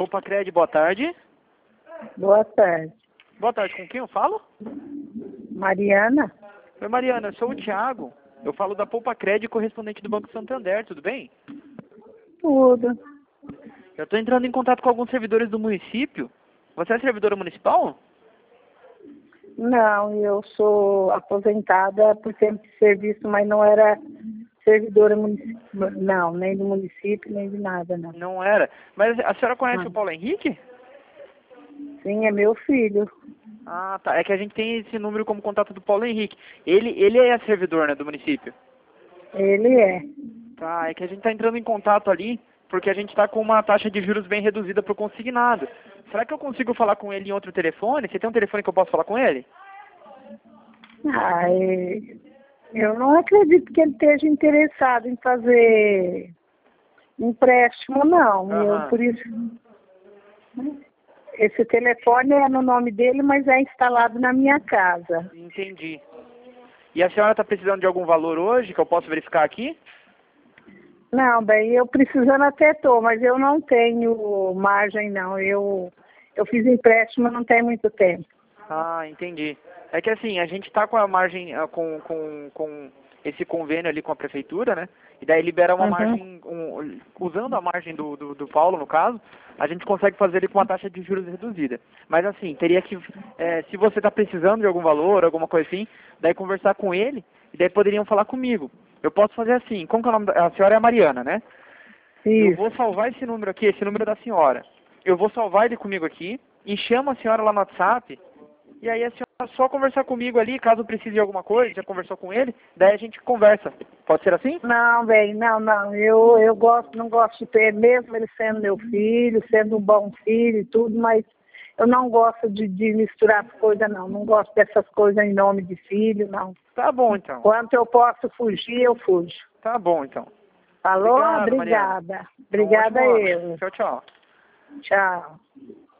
Poupa-Cred, boa tarde. Boa tarde. Boa tarde, com quem eu falo? Mariana? Oi, Mariana, eu sou o Thiago. Eu falo da Poupa-Cred, correspondente do Banco Santander, tudo bem? Tudo. Eu estou entrando em contato com alguns servidores do município. Você é servidora municipal? Não, eu sou aposentada por tempo de serviço, mas não era servidora municipal. Não, nem do município, nem de nada, não. Não era. Mas a senhora conhece Ah. o Paulo Henrique? Sim, é meu filho. Ah, tá. É que a gente tem esse número como contato do Paulo Henrique. Ele é servidor, né, do município? Ele é. Tá, é que a gente está entrando em contato ali porque a gente está com uma taxa de juros bem reduzida para o consignado. Será que eu consigo falar com ele em outro telefone? Você tem um telefone que eu posso falar com ele? Eu não acredito que ele esteja interessado em fazer empréstimo, não. Aham. Por isso, esse telefone é no nome dele, mas é instalado na minha casa. Entendi. E a senhora está precisando de algum valor hoje que eu posso verificar aqui? Não, bem, eu precisando até tô, mas eu não tenho margem, não. Eu fiz empréstimo não tem muito tempo. Ah, entendi. É que assim, a gente está com a margem, com esse convênio ali com a prefeitura, né? E daí libera uma margem, usando a margem do Paulo, no caso, a gente consegue fazer ele com uma taxa de juros reduzida. Mas assim, teria que, se você está precisando de algum valor, alguma coisa assim, daí conversar com ele, e daí poderiam falar comigo. Eu posso fazer assim, como que é o nome a senhora é a Mariana, né? Eu Isso. vou salvar esse número aqui, esse número da senhora. Eu vou salvar ele comigo aqui, e chamo a senhora lá no WhatsApp, e aí a senhora só conversar comigo ali, caso precise de alguma coisa, já conversou com ele, daí a gente conversa. Pode ser assim? Não, bem, não. Eu não gosto de ter, mesmo ele sendo meu filho, sendo um bom filho e tudo, mas eu não gosto de misturar as coisas, não. Não gosto dessas coisas em nome de filho, não. Tá bom, então. Quanto eu posso fugir, eu fujo. Tá bom, então. Falou? Obrigado, Mariana. Obrigada. Obrigada Um ótimo ano. eu. Tchau, tchau. Tchau.